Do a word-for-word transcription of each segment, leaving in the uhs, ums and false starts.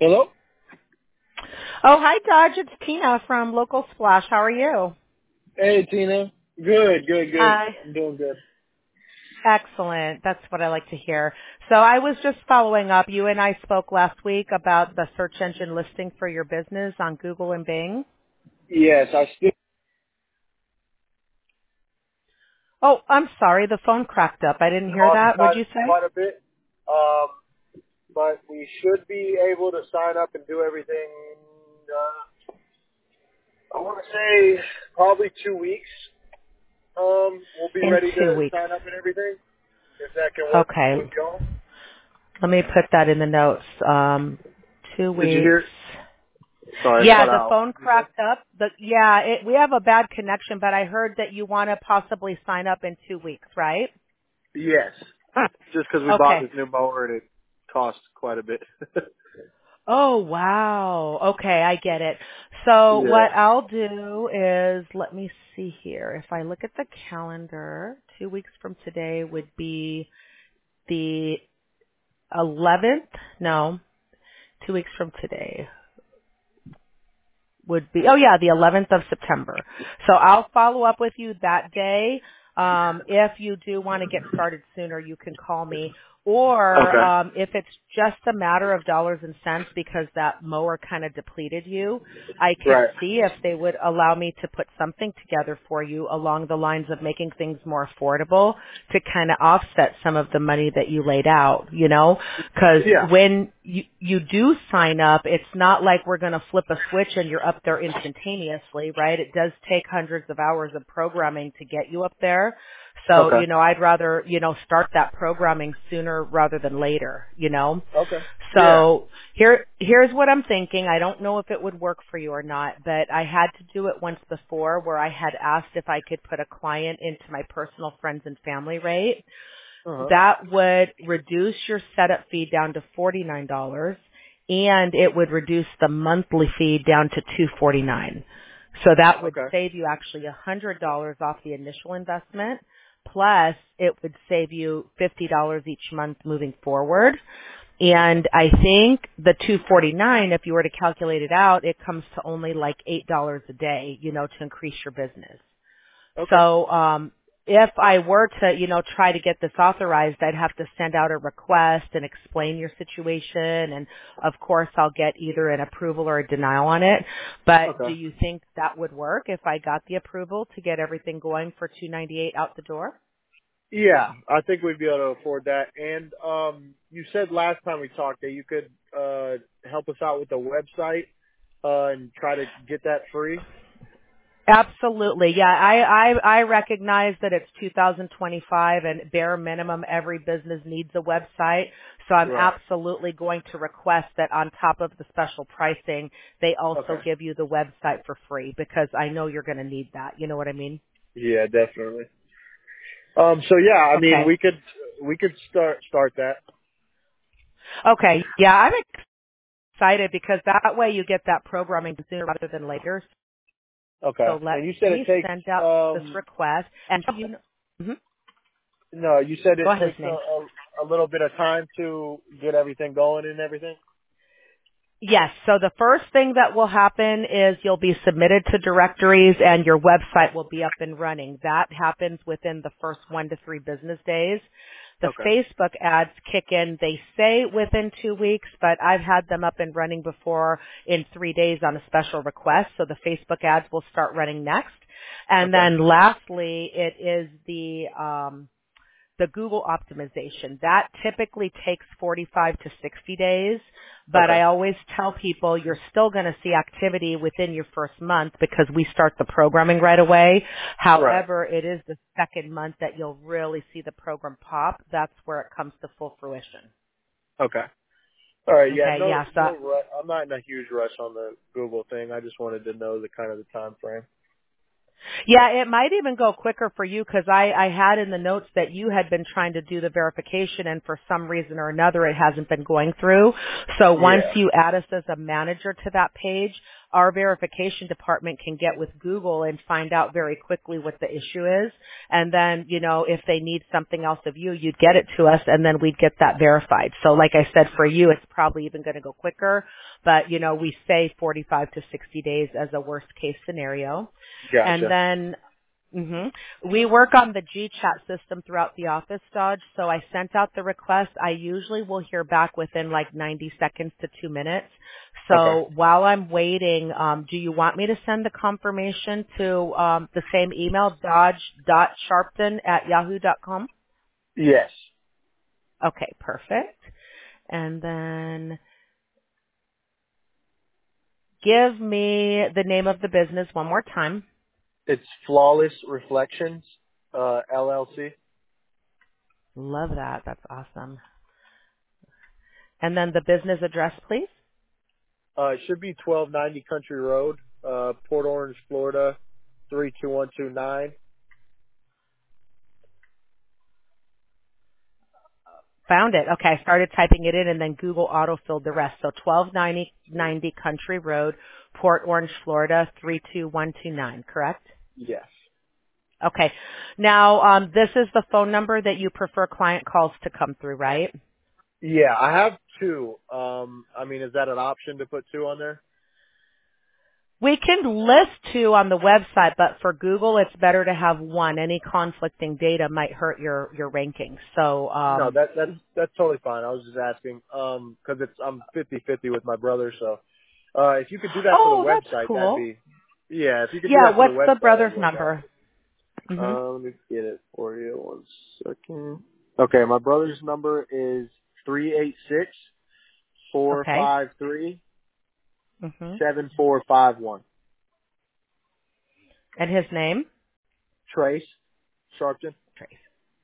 Hello? Oh, hi, Dodge. It's Tina from Local Splash. How are you? Hey, Tina. Good, good, good. Hi. I'm doing good. Excellent. That's what I like to hear. So I was just following up. You and I spoke last week about the search engine listing for your business on Google and Bing. Yes, I still Oh, I'm sorry. The phone cracked up. I didn't hear cost that. What'd quite, you say? quite a bit. Um, but we should be able to sign up and do everything, uh, I want to say probably two weeks. Um, we'll be In ready two to weeks. sign up and everything, if that can work Okay. with y'all. Let me put that in the notes. Um, two Did you weeks. hear? Sorry, it Yeah, cut the out. phone You said? cracked up. The, yeah, it, we have a bad connection, but I heard that you want to possibly sign up in two weeks, right? Yes. Just because we bought Okay. this new mower and it cost quite a bit. Oh, wow. Okay, I get it. So Yeah. what I'll do is, let me see here. If I look at the calendar, two weeks from today would be the eleventh. No, two weeks from today would be, oh yeah, the eleventh of September. So I'll follow up with you that day. Um, if you do want to get started sooner, you can call me. Or Okay. um, if it's just a matter of dollars and cents because that mower kind of depleted you, I could Right. see if they would allow me to put something together for you along the lines of making things more affordable to kind of offset some of the money that you laid out, you know? Because Yeah. when you, you do sign up, it's not like we're going to flip a switch and you're up there instantaneously, right? It does take hundreds of hours of programming to get you up there. So, Okay. you know, I'd rather, you know, start that programming sooner rather than later, you know? Okay. Yeah. So here, here's what I'm thinking. I don't know if it would work for you or not, but I had to do it once before where I had asked if I could put a client into my personal friends and family rate. Uh huh. That would reduce your setup fee down to forty-nine dollars and it would reduce the monthly fee down to two hundred forty-nine dollars. So that would Okay. save you actually one hundred dollars off the initial investment. Plus, it would save you fifty dollars each month moving forward. And I think the two hundred forty-nine dollars, if you were to calculate it out, it comes to only like eight dollars a day, you know, to increase your business. Okay. So, um, if I were to, you know, try to get this authorized, I'd have to send out a request and explain your situation. And of course, I'll get either an approval or a denial on it. But do Okay. you think that would work if I got the approval to get everything going for two hundred ninety-eight dollars out the door? Yeah, I think we'd be able to afford that. And um, you said last time we talked that you could uh help us out with the website uh and try to get that free. Absolutely. Yeah, I, I, I recognize that it's two thousand twenty-five and bare minimum every business needs a website. So I'm Right. absolutely going to request that on top of the special pricing, they also Okay. give you the website for free because I know you're going to need that. You know what I mean? Yeah, definitely. Um. So yeah, I mean, Okay. we could we could start start that. Okay. Yeah, I'm excited because that way you get that programming sooner rather than later. Okay. So let And you said it me takes send out this um request and you know, mhm. no, you said Go it ahead, takes a, listening. a a little bit of time to get everything going and everything. Yes. So the first thing that will happen is you'll be submitted to directories and your website will be up and running. That happens within the first one to three business days. The Okay. Facebook ads kick in, they say within two weeks, but I've had them up and running before in three days on a special request. So the Facebook ads will start running next. And Okay. then lastly, it is the, um, the Google optimization. That typically takes forty-five to sixty days, but Okay. I always tell people you're still going to see activity within your first month because we start the programming right away. Right. However, it is the second month that you'll really see the program pop. That's where it comes to full fruition. Okay. All right. Yeah. Okay, No. yeah, so No. Ru- I'm not in a huge rush on the Google thing. I just wanted to know the kind of the time frame. yeah, it might even go quicker for you because I, I had in the notes that you had been trying to do the verification and for some reason or another it hasn't been going through. So once Yeah. you add us as a manager to that page, our verification department can get with Google and find out very quickly what the issue is. And then, you know, if they need something else of you, you'd get it to us and then we'd get that verified. So like I said, for you, it's probably even going to go quicker. But, you know, we say forty-five to sixty days as a worst case scenario. Gotcha. And then hmm we work on the G chat system throughout the office, Dodge. So I sent out the request. I usually will hear back within like ninety seconds to two minutes. So Okay. while I'm waiting, um, do you want me to send the confirmation to um, the same email, dodge.sharpton at yahoo dot com? Yes. Okay, perfect. And then give me the name of the business one more time. It's Flawless Reflections, uh, L L C. Love that. That's awesome. And then the business address, please. Uh, it should be twelve ninety Country Road, uh, Port Orange, Florida, three two one two nine. Found it. Okay, I started typing it in and then Google auto-filled the rest. So twelve ninety Country Road, Port Orange, Florida, three two one two nine, correct? Yes. Okay. Now, um, this is the phone number that you prefer client calls to come through, right? Yeah, I have two. Um, I mean, is that an option to put two on there? We can list two on the website, but for Google, it's better to have one. Any conflicting data might hurt your, your rankings. So, No, um, that that's that's totally fine. I was just asking, um, because it's I'm fifty fifty with my brother, so uh, if you could do that for the oh, that's website, that'd cool. be yeah. If you could do Yeah, that for the what's the website, that'd brother's work out. number? hmm Uh, let me get it for you. One second. Okay, my brother's number is three eight six four Okay. five three hmm seven four five one. And his name? Trace Sharpton. Trace.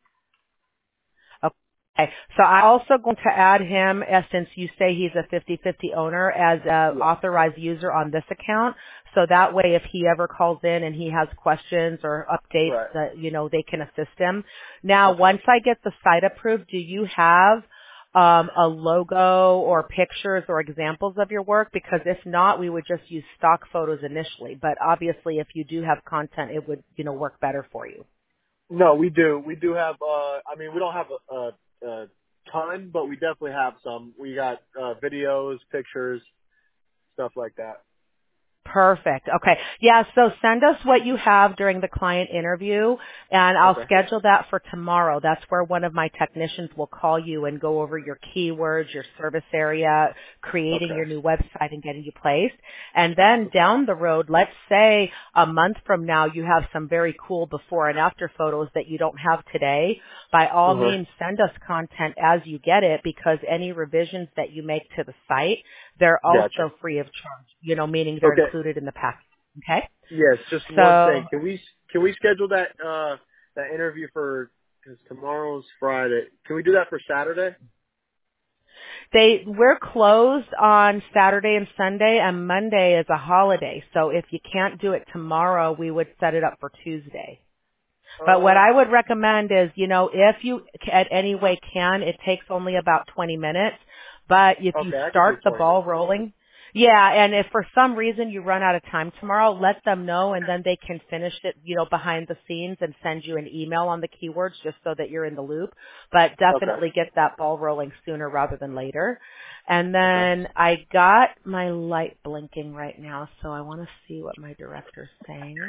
Okay. So I'm also going to add him, as since you say he's a fifty-fifty owner, as an Yeah. authorized user on this account. So that way, if he ever calls in and he has questions or updates, Right. that you know they can assist him. Now, Okay. once I get the site approved, do you have um, a logo or pictures or examples of your work? Because if not, we would just use stock photos initially. But obviously, if you do have content, it would you know work better for you. No, we do. We do have. Uh, I mean, we don't have a, a, a ton, but we definitely have some. We got uh, videos, pictures, stuff like that. Perfect. Okay. Yeah, so send us what you have during the client interview and I'll Okay. schedule that for tomorrow. That's where one of my technicians will call you and go over your keywords, your service area, creating Okay. your new website and getting you placed. And then down the road, let's say a month from now you have some very cool before and after photos that you don't have today. By all Uh-huh. means, send us content as you get it because any revisions that you make to the site, they're Gotcha. also free of charge, you know, meaning they're Okay. included in the package. Okay? Yes, just one So thing. Can we can we schedule that uh that interview for because tomorrow's Friday? Can we do that for Saturday? they we're closed on Saturday and Sunday and Monday is a holiday. So if you can't do it tomorrow, we would set it up for Tuesday. But what Um. I would recommend is, you know, if you at any way can, it takes only about twenty minutes. But if you Okay, I could do start the twenty ball minutes. rolling, yeah, and if for some reason you run out of time tomorrow, let them know and then they can finish it, you know, behind the scenes and send you an email on the keywords just so that you're in the loop. But Okay. definitely get that ball rolling sooner rather than later. And Okay. then I got my light blinking right now, so I want to see what my director's saying.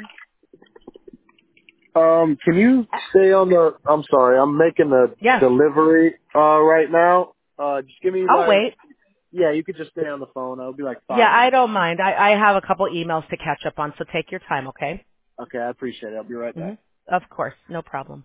Um. Can you stay on the? I'm sorry. I'm making a Yes, delivery uh right now. Uh, just give me I'll like wait. yeah. You could just stay on the phone. It'll be like Yeah, five I minutes. don't mind. I, I have a couple emails to catch up on, so take your time, okay? Okay, I appreciate it. I'll be right hmm back. Of course, no problem.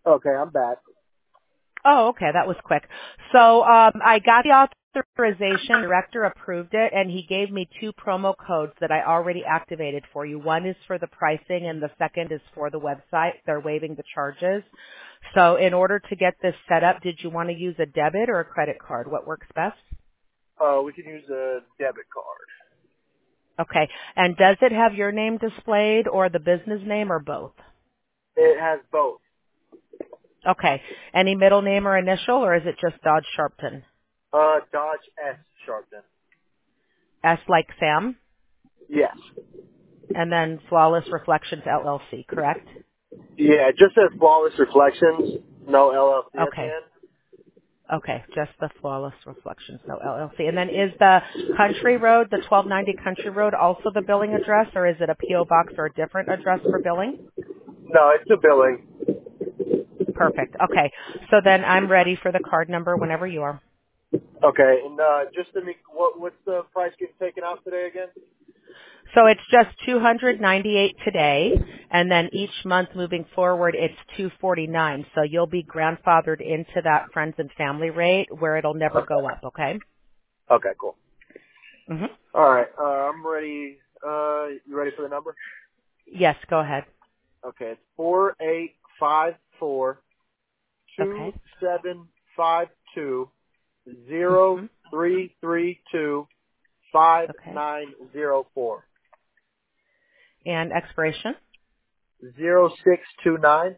Okay, I'm back. Oh, okay. That was quick. So um, I got the authorization. Director approved it, and he gave me two promo codes that I already activated for you. One is for the pricing, and the second is for the website. They're waiving the charges. So in order to get this set up, did you want to use a debit or a credit card? What works best? Uh, we can use a debit card. Okay. And does it have your name displayed or the business name or both? It has both. Okay. Any middle name or initial, or is it just Dodge Sharpton? Uh, Dodge S Sharpton. S like Sam? Yes. And then Flawless Reflections L L C, correct? Yeah, it just says Flawless Reflections, no L L C at the Okay. end. Okay, just the Flawless Reflections, no L L C. And then is the Country Road, the twelve ninety Country Road, also the billing address, or is it a P O box or a different address for billing? No, it's a billing. Perfect. Okay. So then I'm ready for the card number whenever you are. Okay, and uh, just to make, what, what's the price getting taken out today again? So it's just two hundred ninety-eight today, and then each month moving forward, it's two forty-nine. So you'll be grandfathered into that friends and family rate where it'll never Okay. go up. Okay. Okay, cool. hmm All right, uh, I'm ready. Uh, you ready for the number? Yes. Go ahead. Okay, it's four eight five four two Okay. seven five two hmm zero three three two five Okay. nine zero four And expiration. zero six two nine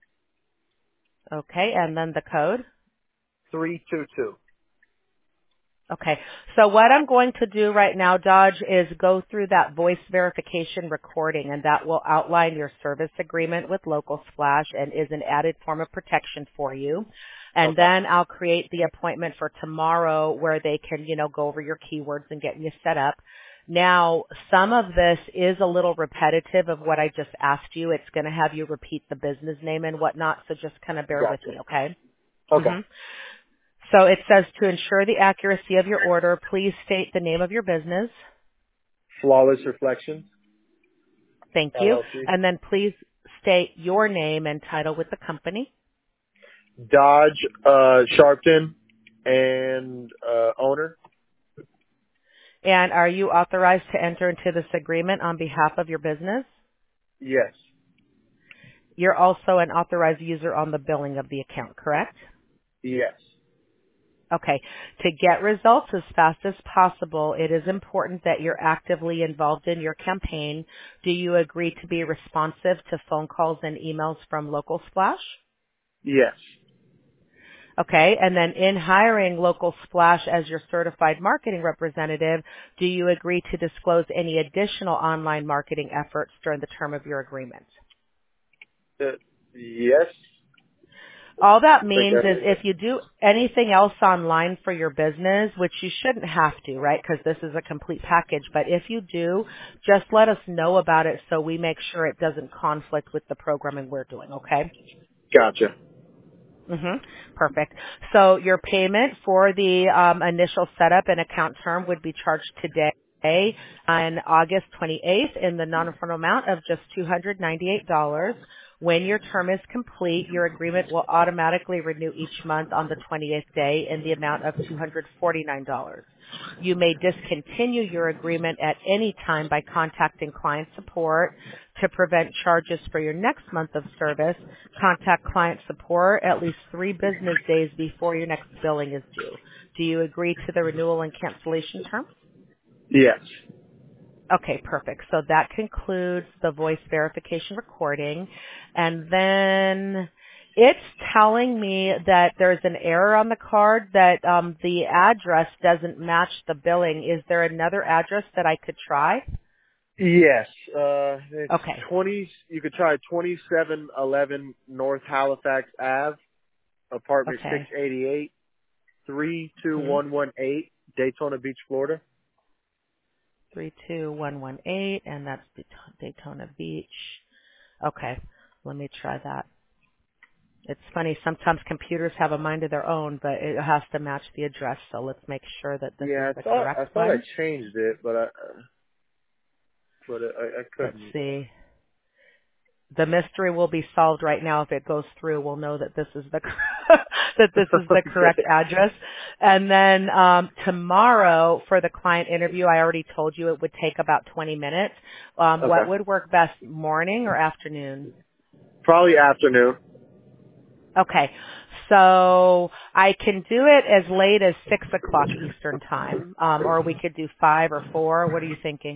Okay. And then the code. three two two. Okay. So what I'm going to do right now, Dodge, is go through that voice verification recording, and that will outline your service agreement with Local Splash and is an added form of protection for you. And Okay. then I'll create the appointment for tomorrow where they can, you know, go over your keywords and get you set up. Now, some of this is a little repetitive of what I just asked you. It's going to have you repeat the business name and whatnot, so just kind of bear with Gotcha. me, okay? Okay. Mm-hmm. So it says to ensure the accuracy of your order, please state the name of your business. Flawless Reflections, Thank you. L L C. And then please state your name and title with the company. Dodge uh, Sharpton and uh, owner. And are you authorized to enter into this agreement on behalf of your business? Yes. You're also an authorized user on the billing of the account, correct? Yes. Okay. To get results as fast as possible, it is important that you're actively involved in your campaign. Do you agree to be responsive to phone calls and emails from Local Splash? Yes. Okay, and then in hiring Local Splash as your certified marketing representative, do you agree to disclose any additional online marketing efforts during the term of your agreement? Uh, yes. All that I think means is that's if you do anything else online for your business, which you shouldn't have to, right, because this is a complete package, but if you do, just let us know about it so we make sure it doesn't conflict with the programming we're doing, okay? gotcha. Mm-hmm. Perfect. So your payment for the um, initial setup and account term would be charged today on August twenty-eighth in the non-refundable amount of just two hundred ninety-eight dollars. When your term is complete, your agreement will automatically renew each month on the twentieth day in the amount of two hundred forty-nine dollars. You may discontinue your agreement at any time by contacting client support. To prevent charges for your next month of service, contact client support at least three business days before your next billing is due. Do you agree to the renewal and cancellation terms? Yes. Okay, perfect. So that concludes the voice verification recording. And then it's telling me that there's an error on the card that um, the address doesn't match the billing. Is there another address that I could try? Yes. Uh, it's Okay. twenty. You could try twenty-seven eleven North Halifax Ave, apartment six Okay. eighty-eight, three two Hmm. one one eight, Daytona Beach, Florida. three two one one eight, and that's Daytona Beach. Okay, let me try that. It's funny, sometimes computers have a mind of their own, but it has to match the address, so let's make sure that this is Yeah, I the thought I correct thought I one. changed it, but I uh, but I, I Let's couldn't. see. the mystery will be solved right now. If it goes through, we'll know that this is the that this is the correct address. And then um, tomorrow for the client interview, I already told you it would take about twenty minutes. Um, Okay. What would work best, morning or afternoon? Probably afternoon. Okay. So I can do it as late as six o'clock Eastern time, um, or we could do five or four. What are you thinking?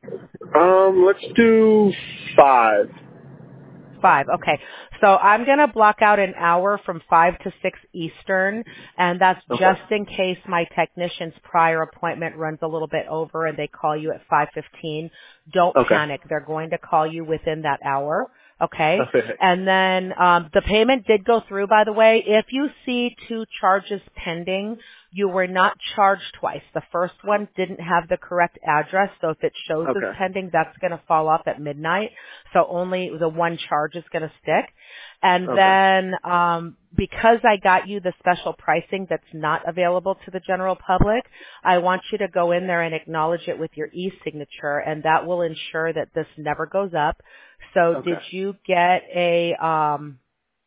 Um, let's do five. Five. Okay. So I'm going to block out an hour from five to six Eastern, and that's Okay. just in case my technician's prior appointment runs a little bit over and they call you at five fifteen. Don't Okay. panic. They're going to call you within that hour. Okay. Okay. And then um, the payment did go through, by the way. If you see two charges pending, you were not charged twice. The first one didn't have the correct address, so if it shows as Okay. pending, that's going to fall off at midnight. So only the one charge is going to stick. And Okay. then um, because I got you the special pricing that's not available to the general public, I want you to go in there and acknowledge it with your e-signature, and that will ensure that this never goes up. So Okay. did you get a um,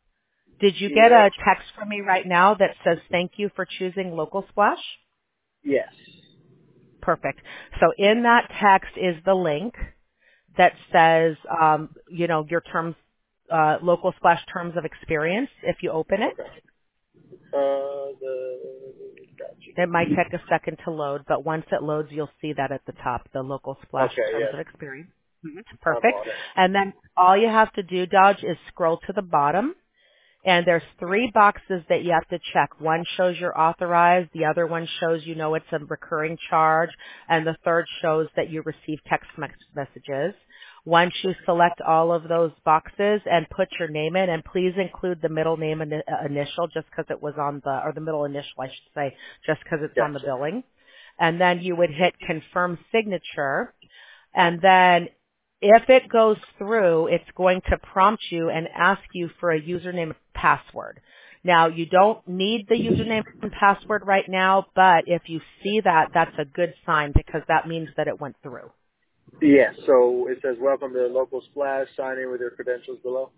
did you get Yeah. a text from me right now that says thank you for choosing Local Splash? Yes. Perfect. So in that text is the link that says, um, you know, your terms, uh, Local Splash terms of experience. If you open it, Okay. Uh, the gotcha. it might take a second to load, but once it loads, you'll see that at the top, the Local Splash Okay. terms of Yeah. experience. I'm Perfect. on it. And then all you have to do, Dodge, is scroll to the bottom. And there's three boxes that you have to check. One shows you're authorized. The other one shows you know it's a recurring charge. And the third shows that you receive text me- messages. Once you select all of those boxes and put your name in, and please include the middle name and uh, initial just because it was on the, or the middle initial, I should say, just because it's on the Gotcha. billing. And then you would hit confirm signature. And then if it goes through, it's going to prompt you and ask you for a username and password. Now, you don't need the username and password right now, but if you see that, that's a good sign because that means that it went through. Yes. So it says welcome to Local Splash. Sign in with your credentials below.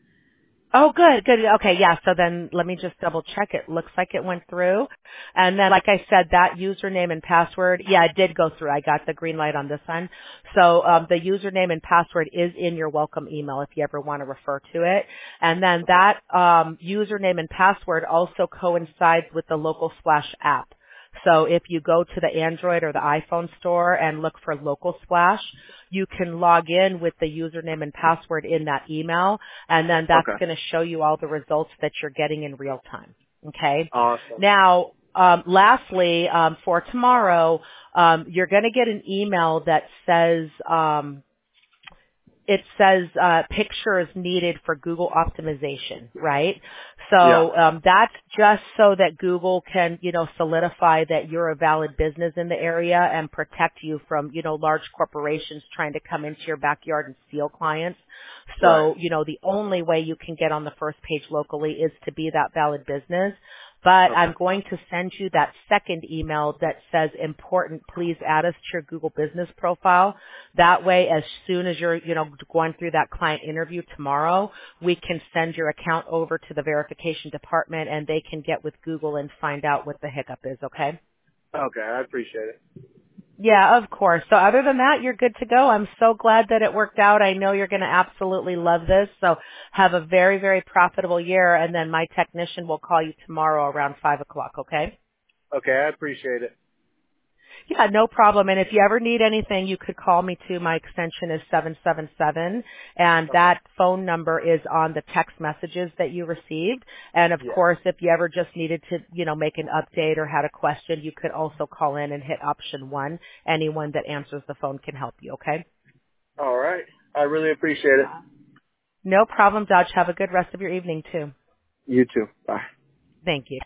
Oh, good, good. Okay, yeah, so then let me just double check. It looks like it went through. And then, like I said, that username and password, yeah, it did go through. I got the green light on this one. So um, the username and password is in your welcome email if you ever want to refer to it. And then that um, username and password also coincides with the Local Splash app. So if you go to the Android or the iPhone store and look for Local Splash, you can log in with the username and password in that email, and then that's Okay. going to show you all the results that you're getting in real time. Okay? Awesome. Now, um, lastly, um, for tomorrow, um, you're going to get an email that says, um, it says uh, picture is needed for Google optimization, right? Yeah. So um, that's just so that Google can, you know, solidify that you're a valid business in the area and protect you from, you know, large corporations trying to come into your backyard and steal clients. Right. So, you know, the only way you can get on the first page locally is to be that valid business. But Okay. I'm going to send you that second email that says important, please add us to your Google business profile. That way, as soon as you're, you know, going through that client interview tomorrow, we can send your account over to the verification department and they can get with Google and find out what the hiccup is, okay? Okay. I appreciate it. Yeah, of course. So other than that, you're good to go. I'm so glad that it worked out. I know you're going to absolutely love this. So have a very, very profitable year. And then my technician will call you tomorrow around five o'clock, okay? Okay. I appreciate it. Yeah, no problem. And if you ever need anything, you could call me too. My extension is seven seven seven, and Okay. that phone number is on the text messages that you received. And of Yeah. course, if you ever just needed to, you know, make an update or had a question, you could also call in and hit option one. Anyone that answers the phone can help you, okay? All right. I really appreciate it. No problem, Dodge. Have a good rest of your evening too. You too. Bye. Thank you.